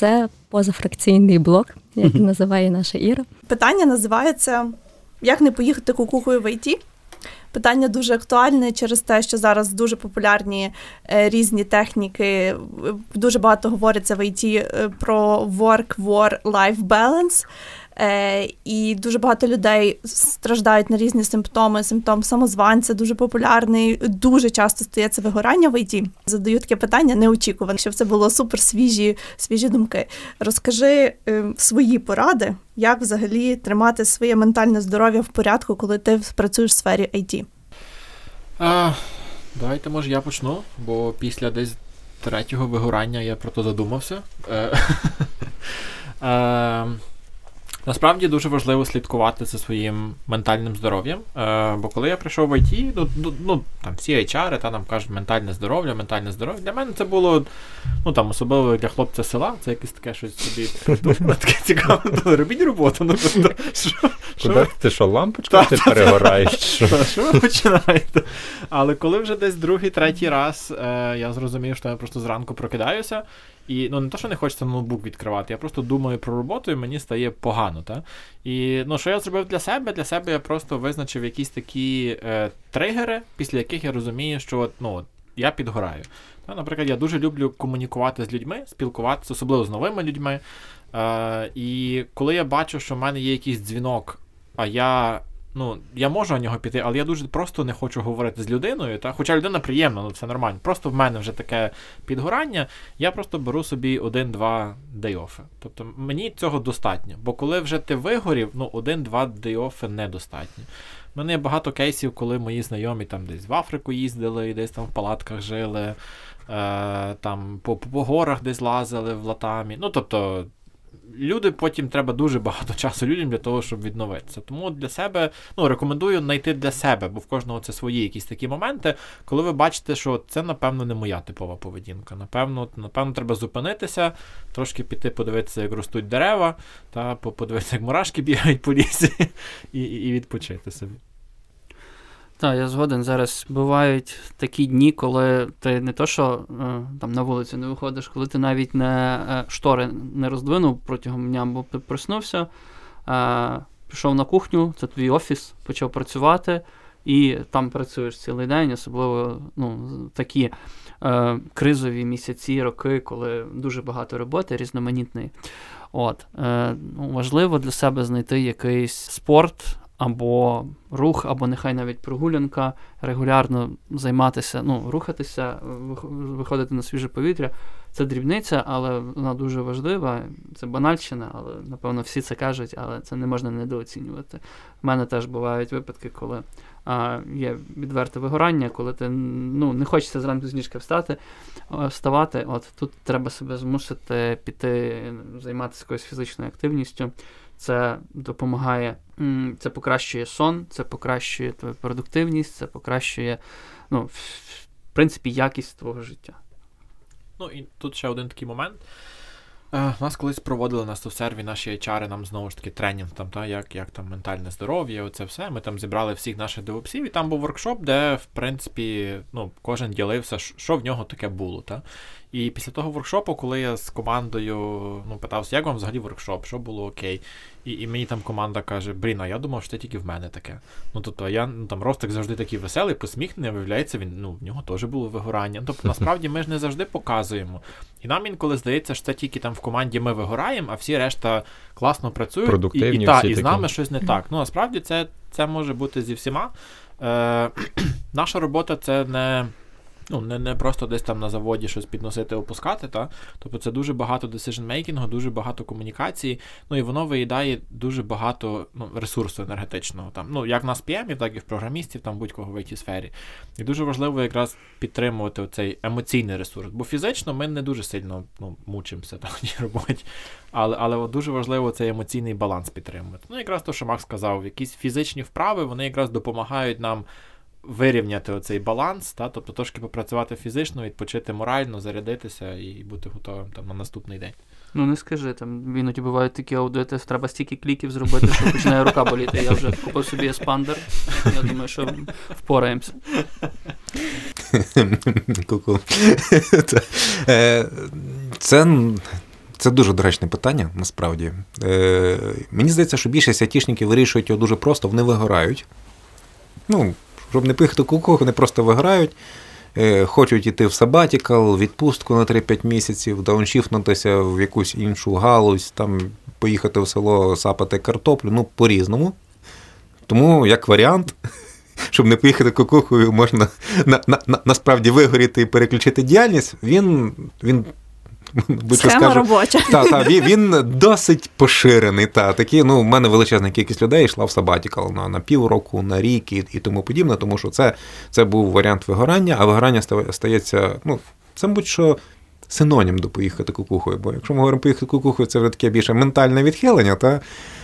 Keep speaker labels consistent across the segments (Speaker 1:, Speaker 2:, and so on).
Speaker 1: це позафракційний блок, як називає наша Іра.
Speaker 2: Питання називається «Як не поїхати кукухою в ІТ?». Питання дуже актуальне через те, що зараз дуже популярні різні техніки. Дуже багато говориться в ІТ про work-life balance. І дуже багато людей страждають на різні симптоми. Симптом самозванця дуже популярний. Дуже часто стається вигорання в ІТ. Задаю таке питання неочікуване, щоб це було супер свіжі думки. Розкажи свої поради, як взагалі тримати своє ментальне здоров'я в порядку, коли ти працюєш в сфері ІТ.
Speaker 3: Давайте, може, я почну, бо після десь 3-го вигорання я про то задумався. Насправді дуже важливо слідкувати за своїм ментальним здоров'ям, бо коли я прийшов в ІТ, там всі HR, нам кажуть ментальне здоров'я. Для мене це було, особливо для хлопця села, це якесь таке щось собі придумано, таке цікаве, робіть роботу.
Speaker 4: Ти що, лампочка ти перегораєш? Що
Speaker 3: ви починаєте? Але коли вже десь 2-3 раз я зрозумів, що я просто зранку прокидаюся, і не то, що не хочеться ноутбук відкривати, я просто думаю про роботу і мені стає погано. Та? І що я зробив для себе? Для себе я просто визначив якісь такі тригери, після яких я розумію, що я підгораю. Та? Наприклад, я дуже люблю комунікувати з людьми, спілкуватися, особливо з новими людьми. І коли я бачу, що в мене є якийсь дзвінок, а я можу на нього піти, але я дуже просто не хочу говорити з людиною, та? Хоча людина приємна, все нормально. Просто в мене вже таке підгорання, я просто беру собі 1-2 day-off. Тобто мені цього достатньо. Бо коли вже ти вигорів, 1-2 day-off недостатньо. У мене є багато кейсів, коли мої знайомі там десь в Африку їздили, десь там в палатках жили, там по горах десь лазили в Латамі. Тобто люди потім треба дуже багато часу людям для того, щоб відновитися. Тому для себе, рекомендую знайти для себе, бо в кожного це свої якісь такі моменти, коли ви бачите, що це, напевно, не моя типова поведінка. Напевно, треба зупинитися, трошки піти подивитися, як ростуть дерева, та подивитися, як мурашки бігають по лісі і відпочити собі.
Speaker 5: Так, я згоден. Зараз бувають такі дні, коли ти не то, що там на вулицю не виходиш, коли ти навіть штори не роздвинув протягом дня, бо ти проснувся, пішов на кухню, це твій офіс, почав працювати, і там працюєш цілий день, особливо такі кризові місяці, роки, коли дуже багато роботи, різноманітної. Важливо для себе знайти якийсь спорт, або рух, або нехай навіть прогулянка, регулярно займатися, рухатися, виходити на свіже повітря. Це дрібниця, але вона дуже важлива. Це банальщина, але, напевно, всі це кажуть, але це не можна недооцінювати. В мене теж бувають випадки, коли є відверте вигорання, коли ти не хочеться зранку з ліжка вставати. Тут треба себе змусити піти, займатися якоюсь фізичною активністю. Це допомагає, це покращує сон, це покращує твою продуктивність, це покращує, в принципі, якість твого життя.
Speaker 3: І тут ще один такий момент. Нас колись проводили на SoftServe наші HR, нам знову ж таки тренінг, як там ментальне здоров'я, оце все. Ми там зібрали всіх наших девопсів, і там був воркшоп, де, в принципі, кожен ділився, що в нього таке було. Та? І після того воркшопу, коли я з командою питався, як вам взагалі воркшоп, що було окей, і мені там команда каже, а я думав, що це тільки в мене таке. Тобто я, Ростик завжди такий веселий, посміхнений, виявляється, в нього теж було вигорання. Тобто, насправді, ми ж не завжди показуємо. І нам інколи здається, що це тільки там в команді ми вигораємо, а всі решта класно працюють, і з нами щось не так. Насправді, це може бути зі всіма. Наша робота – це не просто десь там на заводі щось підносити, опускати, та? Тобто це дуже багато decision-making, дуже багато комунікації, і воно виїдає дуже багато ресурсу енергетичного. Там, як в нас PM, так і в програмістів, там будь-кого в IT-сфері. І дуже важливо якраз підтримувати цей емоційний ресурс, бо фізично ми не дуже сильно мучимося в цій роботі, але дуже важливо цей емоційний баланс підтримувати. Якраз те, що Макс сказав, якісь фізичні вправи, вони якраз допомагають нам вирівняти оцей баланс, тобто трошки попрацювати фізично, відпочити морально, зарядитися і бути готовим на наступний день.
Speaker 5: Не скажи, там іноді бувають такі аудити, треба стільки кліків зробити, що починає рука боліти. Я вже купив собі еспандер, я думаю, що впораємося.
Speaker 4: Ку-ку.
Speaker 6: Це дуже доречне питання, насправді. Мені здається, що більшість айтішників вирішують його дуже просто, вони вигорають. Ну, щоб не поїхати кукуху, вони просто вигорають. Хочуть йти в сабатікал, відпустку на 3-5 місяців, дауншіфнутися в якусь іншу галузь, там поїхати в село сапати картоплю, ну, по-різному. Тому, як варіант, щоб не поїхати кукухою, можна насправді вигоріти і переключити діяльність, він
Speaker 2: схема робоча.
Speaker 6: Він досить поширений. Такі, ну, в мене величезна кількість людей йшла в сабатікал на півроку, на рік і тому подібне, тому що це був варіант вигорання, а вигорання стається, ну, це, мабуть, що синонім до поїхати кукухою, бо якщо ми говоримо поїхати кукухою, це вже таке більше ментальне відхилення,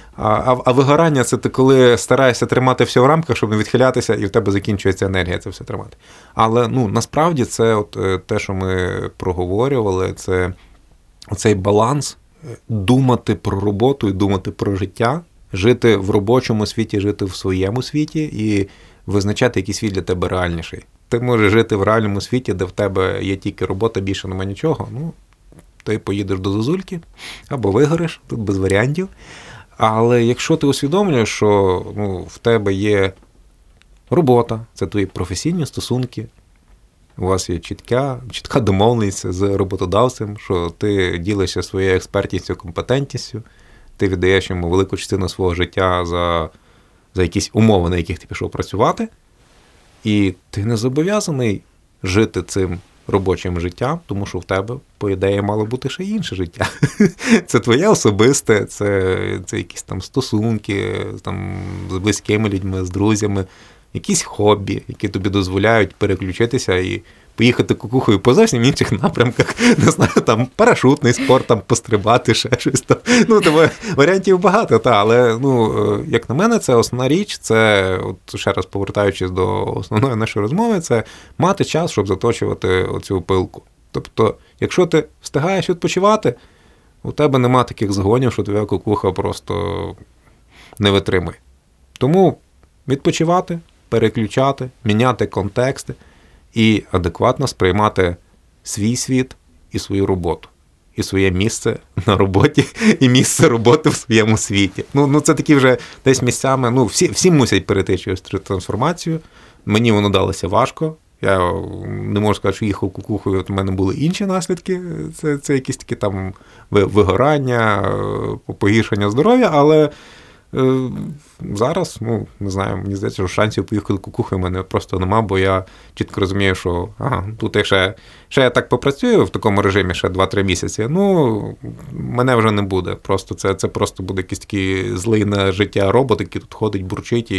Speaker 6: а вигорання – це ти коли стараєшся тримати все в рамках, щоб не відхилятися, і в тебе закінчується енергія це все тримати. Але, ну, насправді це от те, що ми проговорювали, це цей баланс думати про роботу і думати про життя, жити в робочому світі, жити в своєму світі і визначати, який світ для тебе реальніший. Ти можеш жити в реальному світі, де в тебе є тільки робота, більше нема нічого, ну, ти поїдеш до Зозульки або вигориш, тут без варіантів. Але якщо ти усвідомлюєш, що, ну, в тебе є робота, це твої професійні стосунки, у вас є чітка домовленість з роботодавцем, що ти ділишся своєю експертністю, компетентністю, ти віддаєш йому велику частину свого життя за якісь умови, на яких ти пішов працювати, і ти не зобов'язаний жити цим робочим життям, тому що в тебе, по ідеї, мало бути ще інше життя. Це твоє особисте, це якісь там стосунки там, з близькими людьми, з друзями, якісь хобі, які тобі дозволяють переключитися і поїхати кукухою по зовсім інших напрямках, не знаю, там парашутний спорт, там пострибати, ще щось там. Ну, тому варіантів багато, але, ну, як на мене, це основна річ, це, от ще раз повертаючись до основної нашої розмови, це мати час, щоб заточувати оцю пилку. Тобто, якщо ти встигаєш відпочивати, у тебе нема таких загонів, що твоя кукуха просто не витримує. Тому відпочивати, переключати, міняти контексти і адекватно сприймати свій світ і свою роботу. І своє місце на роботі, і місце роботи в своєму світі. Ну це такі вже десь місцями, ну, всі мусять перейти через трансформацію. Мені воно далося важко. Я не можу сказати, що їхав кукухою, от у мене були інші наслідки. Це якісь такі там вигорання, погіршення здоров'я, але зараз, ну, не знаю, мені здається, що шансів поїхати кукухою в мене просто нема, бо я чітко розумію, що тут якщо я так попрацюю в такому режимі ще 2-3 місяці, ну, мене вже не буде. Просто це просто буде якийсь такий злий на життя робот, який тут ходить, бурчить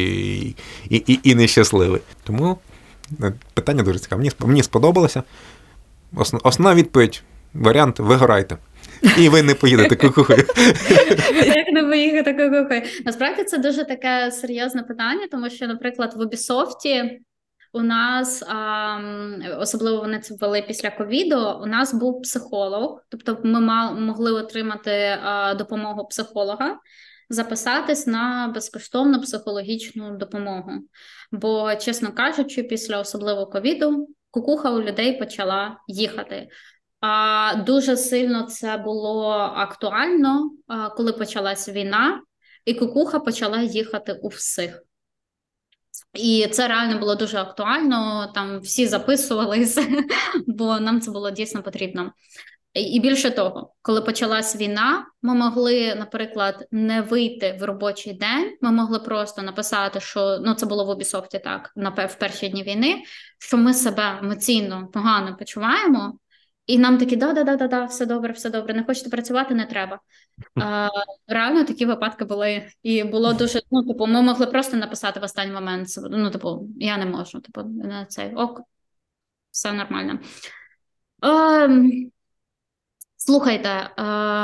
Speaker 6: і нещасливий. Тому питання дуже цікаве. Мені сподобалося. Основна відповідь, варіант – вигорайте. І ви не поїдете кукухою.
Speaker 7: Як не поїхати кукухою? Насправді це дуже таке серйозне питання, тому що, наприклад, в Ubisoft у нас, особливо вони це ввели після ковіду, у нас був психолог, тобто ми могли отримати допомогу психолога, записатись на безкоштовну психологічну допомогу. Бо, чесно кажучи, після особливо ковіду кукуха у людей почала їхати. Дуже сильно це було актуально, коли почалася війна, і кукуха почала їхати у всіх. І це реально було дуже актуально, там всі записувалися, бо нам це було дійсно потрібно. І більше того, коли почалась війна, ми могли, наприклад, не вийти в робочий день, ми могли просто написати, що, ну це було в Ubisoft так, в перші дні війни, що ми себе емоційно погано почуваємо, і нам такі, да, все добре, не хочете працювати, не треба. Реально такі випадки були, і було дуже, ну, типу, ми могли просто написати в останній момент, ну, типу, я не можу, типу, на цей, ок, все нормально. Слухайте,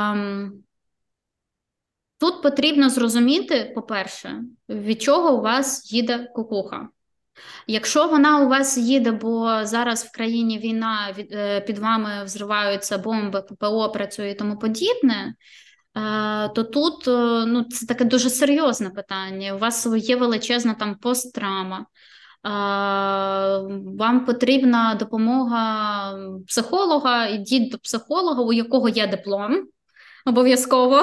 Speaker 7: тут потрібно зрозуміти, по-перше, від чого у вас їде кукуха. Якщо вона у вас їде, бо зараз в країні війна, під вами взриваються бомби, ППО працює і тому подібне, то тут, ну, це таке дуже серйозне питання. У вас є величезна там посттравма. Вам потрібна допомога психолога, ідіть до психолога, у якого є диплом, Обов'язково.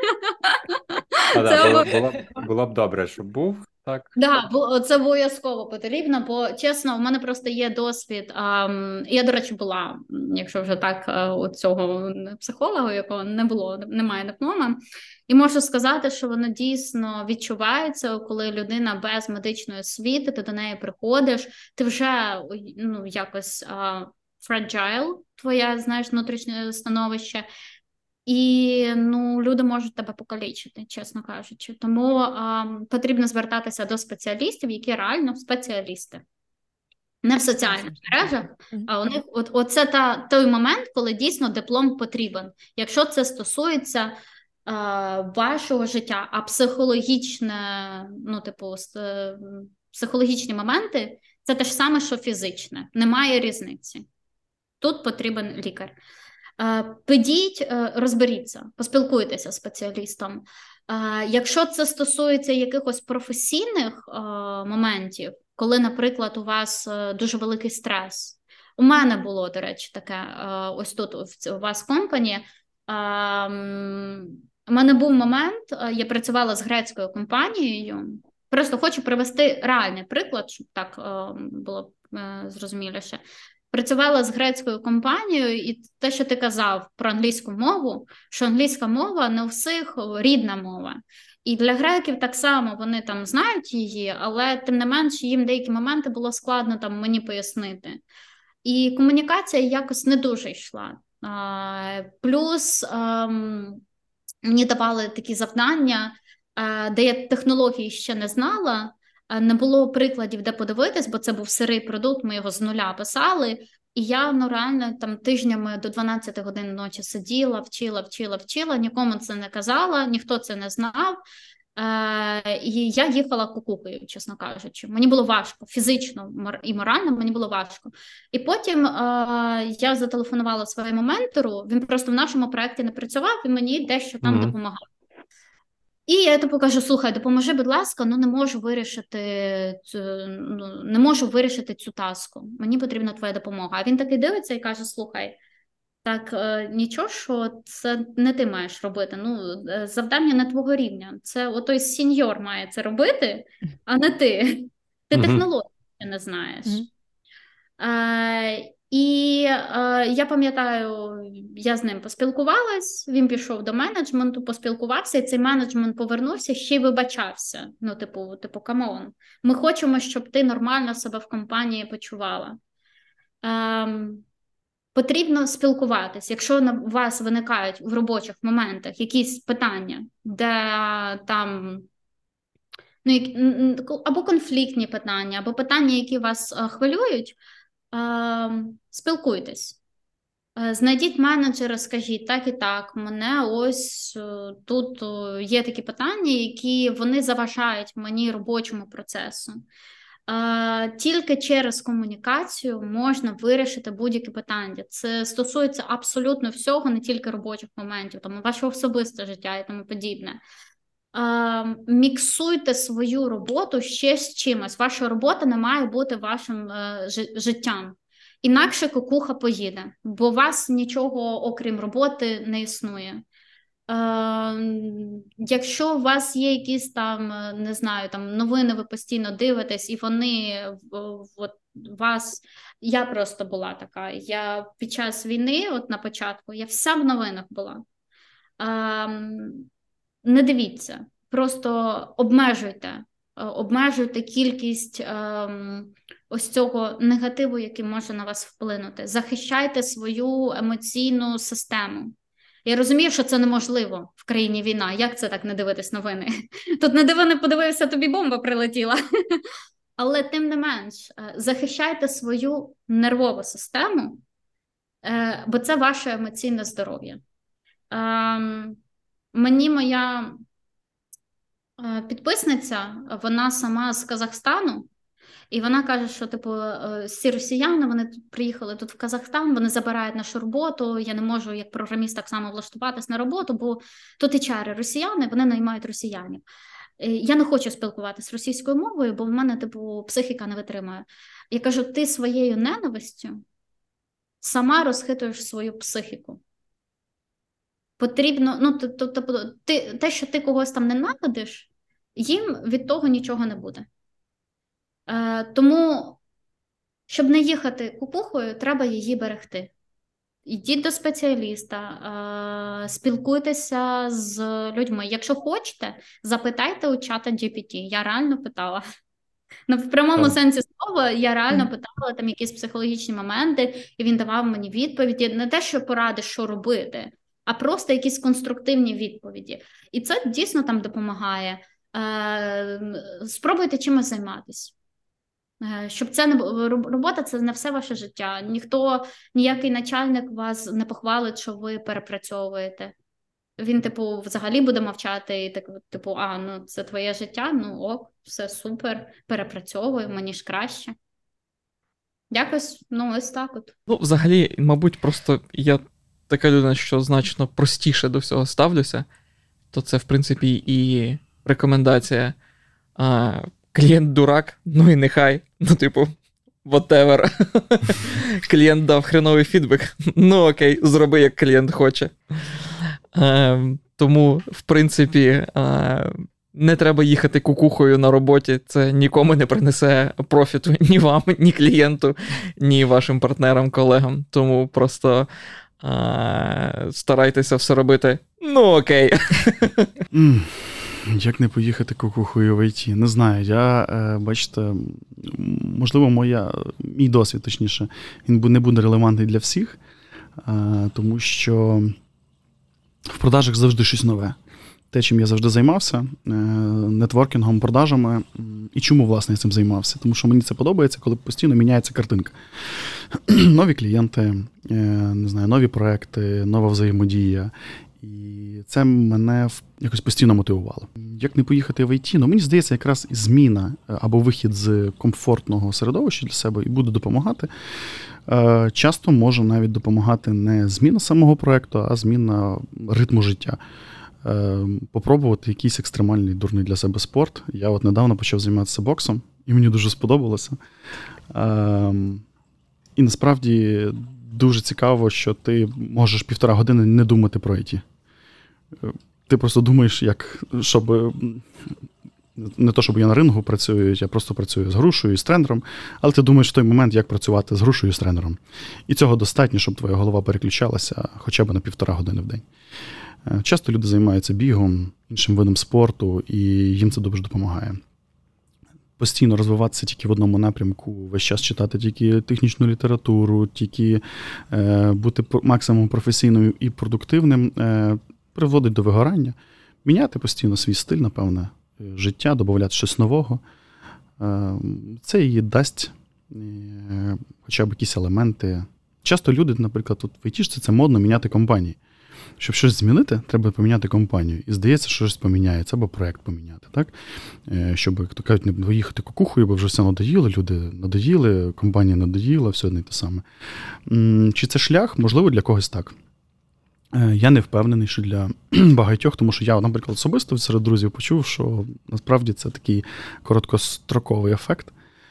Speaker 4: Було б добре, щоб був, так?
Speaker 7: Да, це обов'язково потрібно, бо чесно, у мене просто є досвід. Я, до речі, була, якщо вже так, у цього психолога, якого немає диплома, і можу сказати, що воно дійсно відчувається, коли людина без медичної освіти, ти до неї приходиш, ти вже якось fragile, твоє, знаєш, внутрішнє становище. І люди можуть тебе покалічити, чесно кажучи. Тому потрібно звертатися до спеціалістів, які реально спеціалісти. Не в соціальних мережах, а у них оце той момент, коли дійсно диплом потрібен. Якщо це стосується вашого життя, а психологічні моменти – це те ж саме, що фізичне. Немає різниці. Тут потрібен лікар. Підіть, розберіться, поспілкуйтеся з спеціалістом. Якщо це стосується якихось професійних моментів, коли, наприклад, у вас дуже великий стрес. У мене було, до речі, таке, ось тут у вас в компанії. У мене був момент, я працювала з грецькою компанією. Просто хочу привести реальний приклад, щоб так було зрозуміліше. Працювала з грецькою компанією, і те, що ти казав про англійську мову, що англійська мова не у всіх рідна мова. І для греків так само вони там знають її, але тим не менш їм деякі моменти було складно там мені пояснити. І комунікація якось не дуже йшла. Плюс мені давали такі завдання, де я технології ще не знала, не було прикладів, де подивитись, бо це був сирий продукт, ми його з нуля писали, і я реально там тижнями до 12 годин ночі сиділа, вчила, нікому це не казала, ніхто це не знав, і я їхала кукухою, чесно кажучи. Мені було важко, фізично і морально мені було важко. І потім я зателефонувала своєму ментору, він просто в нашому проєкті не працював, і мені дещо там допомагав. І я кажу, слухай, допоможи, будь ласка, не можу вирішити цю таску. Мені потрібна твоя допомога. А він такий дивиться і каже, слухай, так нічого, що це не ти маєш робити. Завдання не твого рівня. Це отой сеньор має це робити, а не ти. Ти технології не знаєш. І я пам'ятаю, я з ним поспілкувалась, він пішов до менеджменту, поспілкувався, і цей менеджмент повернувся, ще й вибачався. Типу, камон, ми хочемо, щоб ти нормально себе в компанії почувала. Потрібно спілкуватись. Якщо у вас виникають в робочих моментах якісь питання, де там або конфліктні питання, або питання, які вас хвилюють, спілкуйтесь. Знайдіть менеджера, скажіть, так і так, мене ось тут є такі питання, які вони заважають мені робочому процесу. Тільки через комунікацію можна вирішити будь-які питання. Це стосується абсолютно всього, не тільки робочих моментів, там, вашого особистого життя і тому подібне. Міксуйте свою роботу ще з чимось. Ваша робота не має бути вашим життям. Інакше кукуха поїде, бо у вас нічого, окрім роботи, не існує. Якщо у вас є якісь там, не знаю, там новини, ви постійно дивитесь, і вони вас... Я просто була така. Я під час війни, на початку, я вся в новинах була. Не дивіться, просто обмежуйте кількість ось цього негативу, який може на вас вплинути. Захищайте свою емоційну систему. Я розумію, що це неможливо в країні війна. Як це так не дивитись новини? Тут не диви, не подивився, тобі бомба прилетіла. Але тим не менш, захищайте свою нервову систему, бо це ваше емоційне здоров'я. Мені моя підписниця, вона сама з Казахстану, і вона каже, що всі росіяни, вони тут приїхали тут в Казахстан, вони забирають нашу роботу, я не можу як програміст так само влаштуватись на роботу, бо тут HR росіяни, вони наймають росіянів. Я не хочу спілкуватися російською мовою, бо в мене психіка не витримує. Я кажу, ти своєю ненавистю сама розхитуєш свою психіку. потрібно, тобто те, що ти когось там ненавидиш, їм від того нічого не буде. Тому, щоб не їхати кукухою, треба її берегти. Йдіть до спеціаліста, спілкуйтеся з людьми. Якщо хочете, запитайте у чата GPT. Я реально питала. В прямому сенсі слова, я реально питала там якісь психологічні моменти, і він давав мені відповіді. Не те, що поради, що робити, а просто якісь конструктивні відповіді. І це дійсно там допомагає. Спробуйте чимось займатися. Щоб це не робота, це не все ваше життя. Ніякий начальник вас не похвалить, що ви перепрацьовуєте. Він, взагалі буде мовчати і це твоє життя, ок, все супер, перепрацьовуй, мені ж краще. Якось, ось так от.
Speaker 8: Взагалі, мабуть, просто я така людина, що значно простіше до всього ставлюся, то це, в принципі, і рекомендація клієнт дурак, і нехай, whatever. Клієнт дав хреновий фідбек, окей, зроби, як клієнт хоче. Тому, в принципі, не треба їхати кукухою на роботі, це нікому не принесе профіту, ні вам, ні клієнту, ні вашим партнерам, колегам. Тому просто старайтеся все робити, окей.
Speaker 9: Як не поїхати кукухою в ІТ? Не знаю, бачите, можливо, мій досвід, точніше, він не буде релевантний для всіх, тому що в продажах завжди щось нове. Те, чим я завжди займався, нетворкінгом, продажами. І чому, власне, я цим займався? Тому що мені це подобається, коли постійно міняється картинка. Нові клієнти, не знаю, нові проекти, нова взаємодія. І це мене якось постійно мотивувало. Як не поїхати в ІТ? Мені здається, якраз і зміна або вихід з комфортного середовища для себе і буде допомагати. Часто може навіть допомагати не зміна самого проєкту, а зміна ритму життя. Попробувати якийсь екстремальний, дурний для себе спорт. Я недавно почав займатися боксом, і мені дуже сподобалося. І насправді дуже цікаво, що ти можеш 1,5 години не думати про ІТ. Ти просто думаєш, щоб... Не то, щоб я на рингу працюю, я просто працюю з грушею і з тренером, але ти думаєш в той момент, як працювати з грушею і з тренером. І цього достатньо, щоб твоя голова переключалася хоча б на 1,5 години в день. Часто люди займаються бігом, іншим видом спорту, і їм це дуже допомагає. Постійно розвиватися тільки в одному напрямку, весь час читати тільки технічну літературу, тільки бути максимум професійним і продуктивним, приводить до вигорання. Міняти постійно свій стиль, напевне, життя, додавати щось нового. Це їй дасть хоча б якісь елементи. Часто люди, наприклад, в ІТ-шці це модно міняти компанії. Щоб щось змінити, треба поміняти компанію. І здається, що щось поміняється, або проєкт поміняти. Так? Щоб, як то кажуть, не виїхати кукухою, бо вже все надоїло, люди надоїли, компанія надоїла, все одне те саме. Чи це шлях? Можливо, для когось так. Я не впевнений, що для багатьох, тому що я, наприклад, особисто серед друзів почув, що насправді це такий короткостроковий ефект.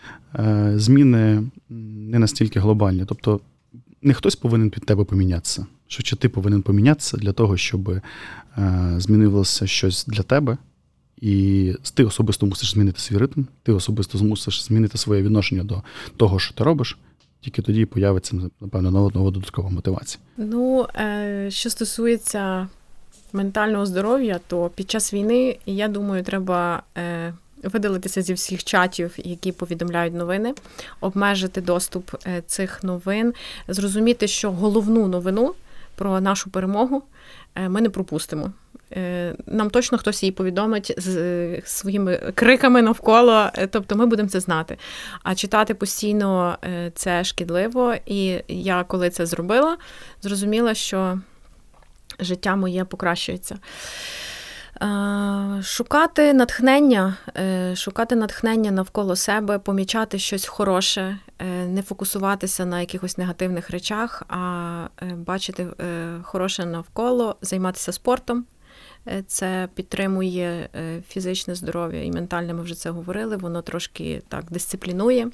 Speaker 9: Зміни не настільки глобальні. Тобто не хтось повинен під тебе помінятися. Що чи ти повинен помінятися для того, щоб змінилося щось для тебе, і ти особисто мусиш змінити свій ритм, ти особисто мусиш змінити своє відношення до того, що ти робиш, тільки тоді появиться, напевно, нова додаткова мотивація.
Speaker 10: Що стосується ментального здоров'я, то під час війни, я думаю, треба видалитися зі всіх чатів, які повідомляють новини, обмежити доступ цих новин, зрозуміти, що головну новину про нашу перемогу ми не пропустимо. Нам точно хтось її повідомить з своїми криками навколо, тобто ми будемо це знати. А читати постійно це шкідливо, і я, коли це зробила, зрозуміла, що життя моє покращується. Шукати натхнення навколо себе, помічати щось хороше, не фокусуватися на якихось негативних речах, а бачити хороше навколо, займатися спортом. Це підтримує фізичне здоров'я і ментальне, ми вже це говорили, воно трошки так дисциплінує.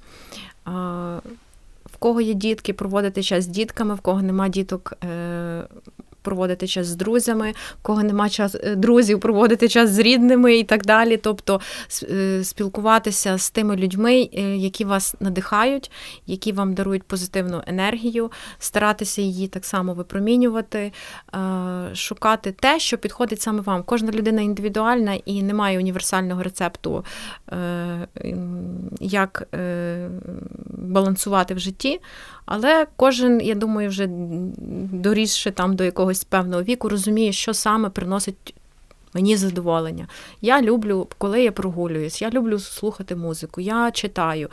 Speaker 10: В кого є дітки, проводити час з дітками, в кого нема діток, проводити час з друзями, в кого нема друзів, проводити час з рідними і так далі. Тобто спілкуватися з тими людьми, які вас надихають, які вам дарують позитивну енергію, старатися її так само випромінювати, шукати те, що підходить саме вам. Кожна людина індивідуальна і немає універсального рецепту, як балансувати в житті, але кожен, я думаю, вже дорісши там до якогось певного віку, розуміє, що саме приносить мені задоволення. Я люблю, коли я прогулююсь, я люблю слухати музику, я читаю,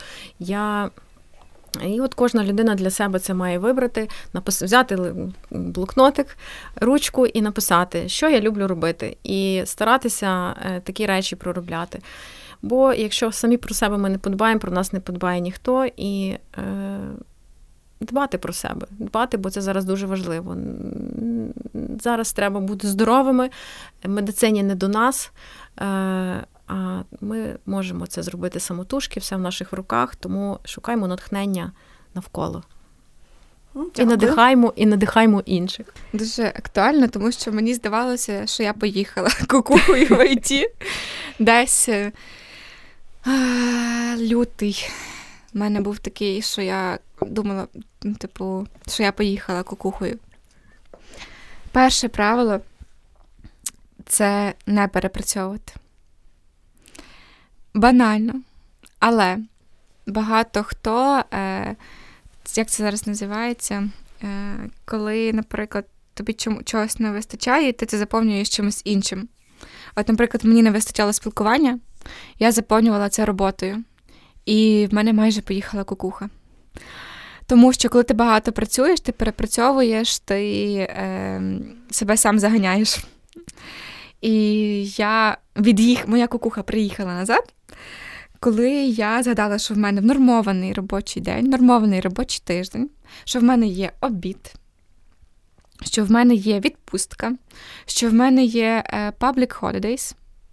Speaker 10: І от кожна людина для себе це має вибрати, взяти блокнотик, ручку і написати, що я люблю робити, і старатися такі речі проробляти. Бо якщо самі про себе ми не подбаємо, про нас не подбає ніхто, і дбати про себе, бо це зараз дуже важливо. Зараз треба бути здоровими, медицині не до нас, а ми можемо це зробити самотужки, все в наших руках, тому шукаємо натхнення навколо. І надихаємо інших.
Speaker 11: Дуже актуально, тому що мені здавалося, що я поїхала кукухою в ІТ. Десь лютий. У мене був такий, що я думала, що я поїхала кукухою. Перше правило – це не перепрацьовувати. Банально. Але багато хто, як це зараз називається, коли, наприклад, тобі чогось не вистачає, ти це заповнюєш чимось іншим. От, наприклад, мені не вистачало спілкування, я заповнювала це роботою. І в мене майже поїхала кукуха. Тому що, коли ти багато працюєш, ти перепрацьовуєш, ти себе сам заганяєш. І моя кукуха приїхала назад, коли я згадала, що в мене нормований робочий день, нормований робочий тиждень, що в мене є обід, що в мене є відпустка, що в мене є public holidays,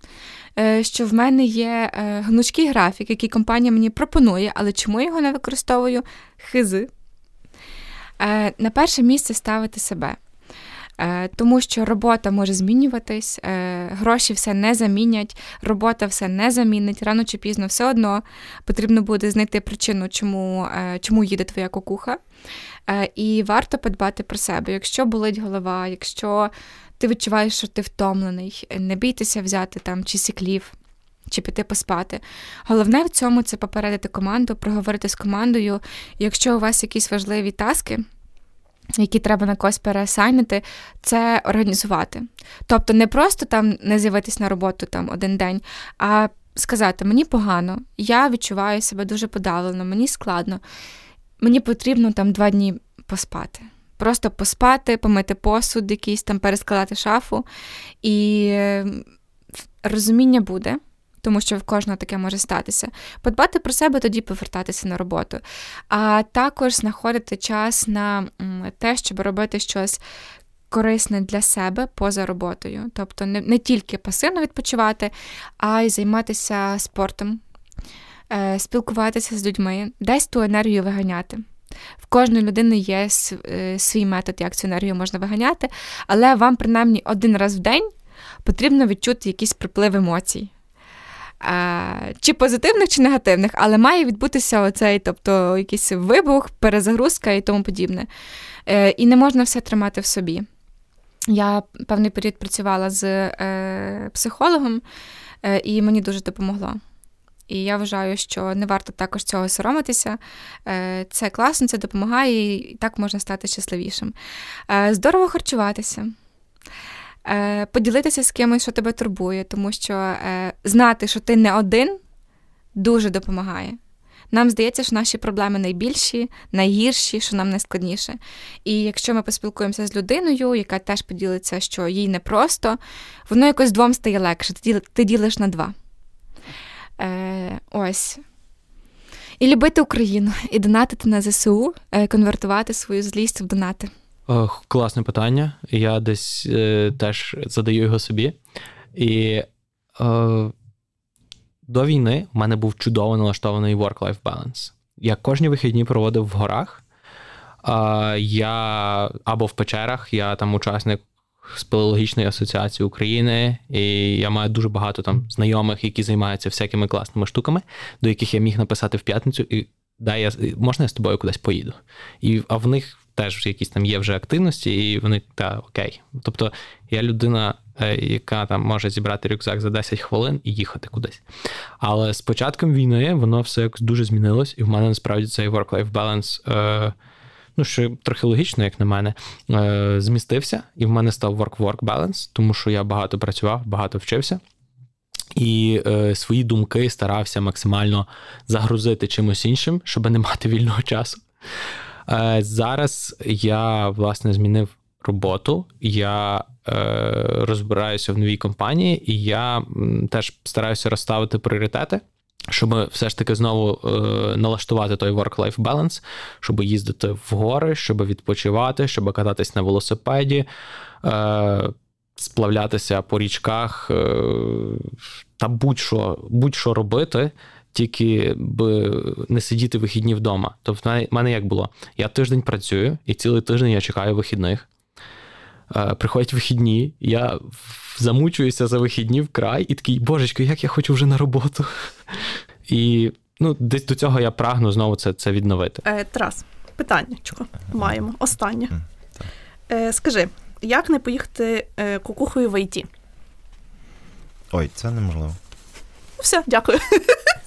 Speaker 11: що в мене є гнучкий графік, який компанія мені пропонує, але чому я його не використовую? Хизи. На перше місце ставити себе. Тому що робота може змінюватись, гроші все не замінять, робота все не замінить, рано чи пізно все одно потрібно буде знайти причину, чому їде твоя кукуха. І варто подбати про себе. Якщо болить голова, якщо ти відчуваєш, що ти втомлений, не бійтеся взяти там чи сіклів, чи піти поспати. Головне в цьому – це попередити команду, проговорити з командою. Якщо у вас якісь важливі таски, які треба на когось переасайнити, це організувати. Тобто не просто там не з'явитись на роботу там один день, а сказати, мені погано, я відчуваю себе дуже подавлено, мені складно, мені потрібно там 2 дні поспати. Просто поспати, помити посуд якийсь, там перескладати шафу. І розуміння буде, тому що в кожного таке може статися. Подбати про себе, тоді повертатися на роботу. А також знаходити час на те, щоб робити щось корисне для себе поза роботою. Тобто не тільки пасивно відпочивати, а й займатися спортом, спілкуватися з людьми, десь ту енергію виганяти. В кожної людини є свій метод, як цю енергію можна виганяти, але вам принаймні 1 раз в день потрібно відчути якийсь приплив емоцій. Чи позитивних, чи негативних, але має відбутися оцей, тобто якийсь вибух, перезагрузка і тому подібне. І не можна все тримати в собі. Я певний період працювала з психологом, і мені дуже допомогло. І я вважаю, що не варто також цього соромитися. Це класно, це допомагає, і так можна стати щасливішим. Здорово харчуватися. Поділитися з кимось, що тебе турбує, тому що знати, що ти не один, дуже допомагає. Нам здається, що наші проблеми найбільші, найгірші, що нам найскладніше. І якщо ми поспілкуємося з людиною, яка теж поділиться, що їй непросто, воно якось 2 стає легше, ти ділиш на 2. Ось. І любити Україну, і донатити на ЗСУ, конвертувати свою злість в донати.
Speaker 12: Класне питання. Я десь теж задаю його собі. І до війни в мене був чудово налаштований work-life balance. Я кожні вихідні проводив в горах. Я або в печерах, я там учасник спелеологічної асоціації України, і я маю дуже багато там знайомих, які займаються всякими класними штуками, до яких я міг написати в п'ятницю, і можна я з тобою кудись поїду? А в них теж якісь там є вже активності, і вони, окей. Тобто я людина, яка там може зібрати рюкзак за 10 хвилин і їхати кудись. Але з початком війни воно все якось дуже змінилось, і в мене насправді цей work-life balance, що трохи логічно, як на мене, змістився, і в мене став work-work balance, тому що я багато працював, багато вчився. І свої думки старався максимально загрузити чимось іншим, щоб не мати вільного часу. Зараз я, власне, змінив роботу, я розбираюся в новій компанії, і я теж стараюся розставити пріоритети, щоб все ж таки знову налаштувати той work-life balance, щоб їздити в гори, щоб відпочивати, щоб кататись на велосипеді, сплавлятися по річках та будь-що робити, тільки би не сидіти вихідні вдома. Тобто в мене як було? Я тиждень працюю, і цілий тиждень я чекаю вихідних. Приходять вихідні, я замучуюся за вихідні вкрай, і такий, божечко, як я хочу вже на роботу. І десь до цього я прагну знову це відновити.
Speaker 2: Тарас, питаннячко маємо, останнє. Скажи, як не поїхати кукухою в ІТ?
Speaker 13: Ой, це неможливо.
Speaker 2: Все, дякую.